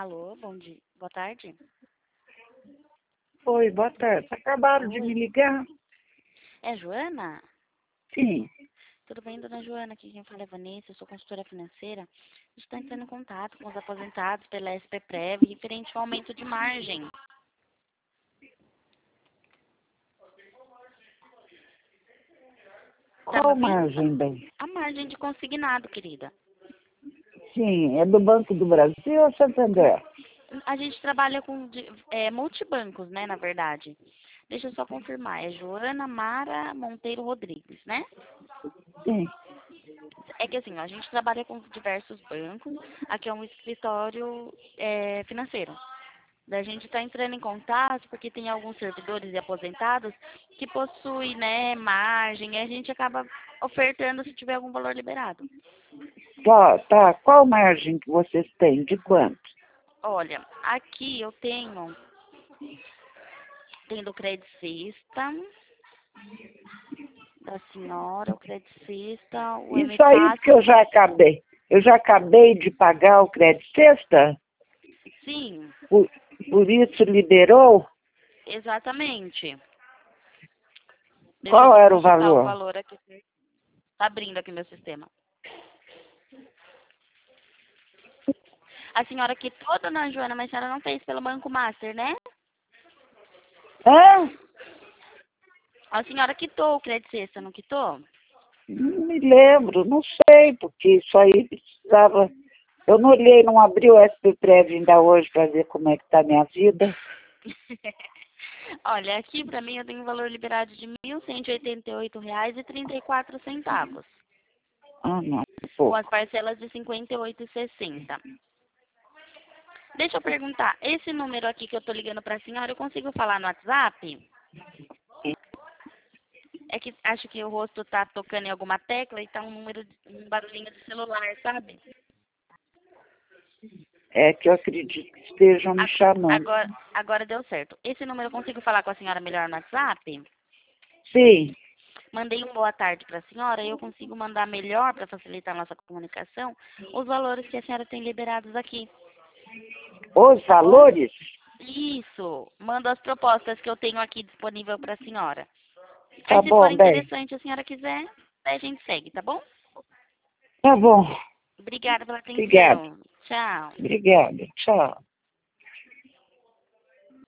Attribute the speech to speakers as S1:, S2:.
S1: Alô, bom dia. Boa tarde.
S2: Oi, boa tarde. Acabaram de
S1: Oi.
S2: me ligar?
S1: É Joana?
S2: Sim.
S1: Tudo bem, dona Joana? Aqui quem fala é Vanessa, eu sou consultora financeira. A gente está entrando em contato com os aposentados pela SPPrev referente ao aumento de margem. Tá me
S2: Qual
S1: ouvindo?
S2: margem, bem?
S1: A margem de consignado, querida.
S2: Sim, é do Banco do Brasil ou Santander?
S1: A gente trabalha com multibancos, né, na verdade. Deixa eu só confirmar. É Joana Mara Monteiro Rodrigues, né?
S2: Sim.
S1: É que assim, ó, a gente trabalha com diversos bancos. Aqui é um escritório financeiro. Daí a gente está entrando em contato porque tem alguns servidores e aposentados que possuem, né, margem, e a gente acaba ofertando se tiver algum valor liberado.
S2: Tá. Qual margem que vocês têm? De quanto?
S1: Olha, aqui eu tenho do Credit System, da senhora, o Credit System, o
S2: Isso aí porque
S1: MFACE.
S2: eu já acabei. Eu já acabei de pagar o crédito sexta?
S1: Sim,
S2: Por isso liberou?
S1: exatamente. Deixa eu
S2: Qual
S1: só
S2: era o
S1: consultar o
S2: valor?
S1: valor aqui. Tá abrindo aqui meu sistema. A senhora quitou, dona Joana, mas a senhora não fez pelo Banco Master, né?
S2: Hã?
S1: A senhora quitou o Credit System, não quitou?
S2: Não me lembro, não sei, porque isso aí precisava. Eu não olhei, não abri o SPPrev ainda hoje para ver como é que está a minha vida.
S1: Olha, aqui pra mim eu tenho um valor liberado de R$ 1.188,34,
S2: Ah, não,
S1: com as
S2: pouco.
S1: parcelas de R$ 58,60. Deixa eu perguntar, esse número aqui que eu tô ligando pra senhora, eu consigo falar no WhatsApp? É que acho que o rosto tá tocando em alguma tecla e tá um barulhinho de celular, sabe?
S2: É que eu acredito que estejam me chamando.
S1: Agora deu certo. Esse número eu consigo falar com a senhora melhor no WhatsApp?
S2: Sim,
S1: Mandei um boa tarde para a senhora e eu consigo mandar melhor para facilitar a nossa comunicação os valores que a senhora tem liberados aqui,
S2: os
S1: tá bom?
S2: valores?
S1: Isso. Mando as propostas que eu tenho aqui disponível para a senhora. Aí,
S2: Tá
S1: se for
S2: bom, bem.
S1: interessante, a senhora quiser, aí a gente segue, tá bom?
S2: Tá bom.
S1: Obrigada pela
S2: Obrigada.
S1: atenção. Tchau.
S2: Obrigada. Tchau.